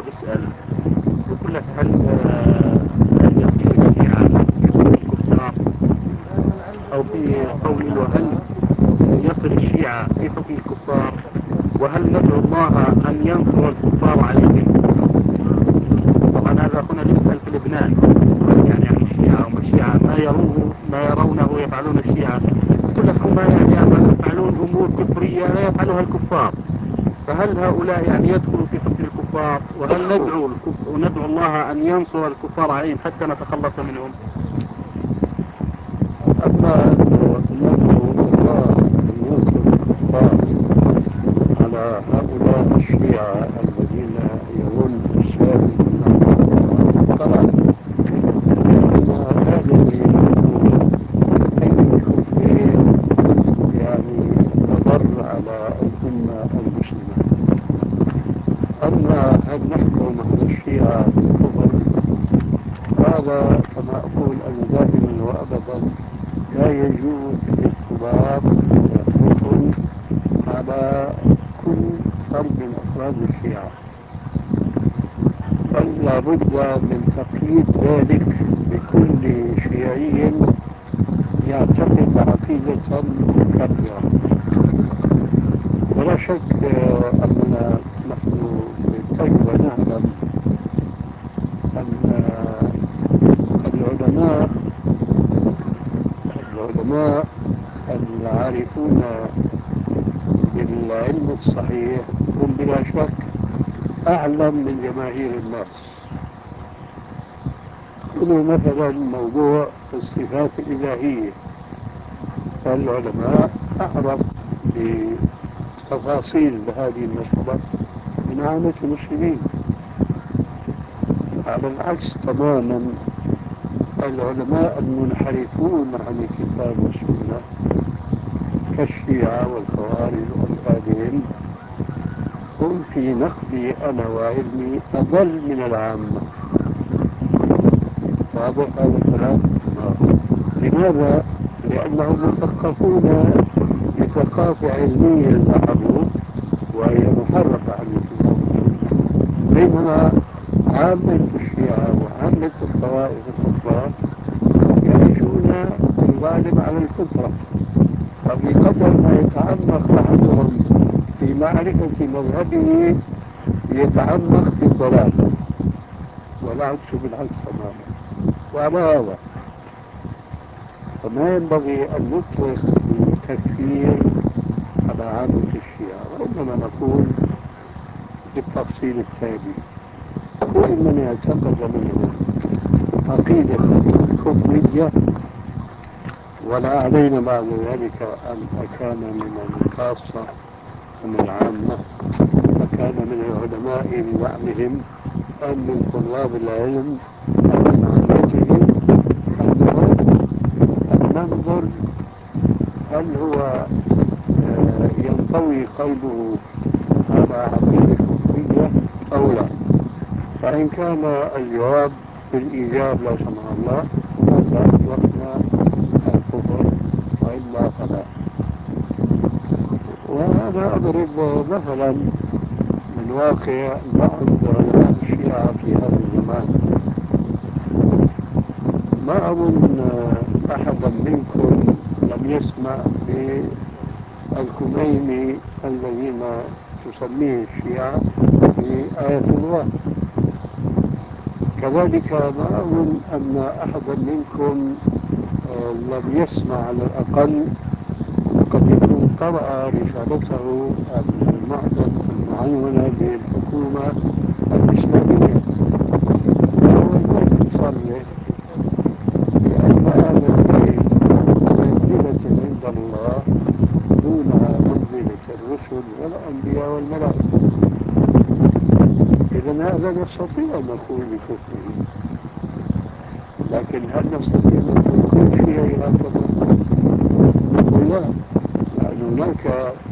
بسأل يقول لك هل يصير الشيعة في حكم الكفار، أو في قول وهل يصل الشيعة في حكم الكفار، وهل ندعو الله أن ينصر الكفار عليهم؟ طبعا هذا أخونا اللي يسأل في لبنان، يعني عن الشيعة، هم الشيعة ما يرونه يفعلون الشيعة، يقول لك هم يعني يفعلون أمور كفرية لا يفعلها الكفار، فهل هؤلاء يعني يدخلوا في حكم الكفار، وهل ندعو الله أن ينصر الكفار عليهم حتى نتخلص منهم؟ أما ندعو الله أن ينصر الكفار على هؤلاء الشيعة الذين يرون الإسلام طبعا، إنما هذا يكون أي كفر يعني يضر على الأمة المسلمة. أما هل نحكم على الشيعة بالكفر؟ هذا كما أقول أنا دائما وأبدا لا يجوز الإطلاق والحكم على كل فرد من أفراد الشيعة، بل لابد من تقييد ذلك بكل شيعي يعتقد عقيدة كبيرة. ولا شك أننا نحن بالتجربة نعلم أن العلماء العارفون بالعلم الصحيح هم بلا شك أعلم من جماهير الناس. خذوا مثلا موضوع الصفات الإلهية، فالعلماء أعرف بتفاصيل هذه المسألة من عامة المسلمين. على العكس تماما، العلماء المنحرفون عن الكتاب والسنة كالشيعة والخوارج وأمثالهم هم في نقدي أنا وعلمي أضل من العامة. واضح هذا الكلام؟ لماذا؟ لأنهم مثقفون بثقافة علمية معروف وهي محرفة عن الكتاب، بينما عامة الشيعة وعامة الطوائف الأخرى يعيشون في الغالب على الفطرة، فبقدر ما يتعمق أحدهم في معرفة مذهبه يتعمق في الضلال، والعكس بالعكس تماما. وعلى هذا فما ينبغي أن نطلق التكفير على عامة الشيعة، وإنما نقول بالتفصيل التالي: كل من اعتقد منهم عقيدة كفرية، ولا علينا بعد ذلك أن أكان من الخاصة أم العامة، أكان من العلماء بزعمهم أم من طلاب العلم أم من عامتهم، أن ننظر هل هو ينطوي قلبه على عقيدة كفرية أو لا. فإن كان الجواب بالإيجاب لا سمح الله فلا أطلقنا الكفر، وإلا فلا. وأنا أضرب مثلا من واقع بعض علماء الشيعة في هذا الزمان. ما أظن أحدا منكم لم يسمع بالخميني الذين تسميه الشيعة بآية الله. كذلك ما أظن أن أحدا منكم لم يسمع على الأقل، قد يكون قرأ رسالته المعظم المعنونة بالحكومة الإسلامية، وهو يصرح بأن هذا الدين منزلة عند الله دونها منزلة الرسل والأنبياء والملائكة. إذن هذا نستطيع أن نقول بكفره، لكن هل نستطيع أن نقول كل شيء هكذا؟ نقول لا، لأن هناك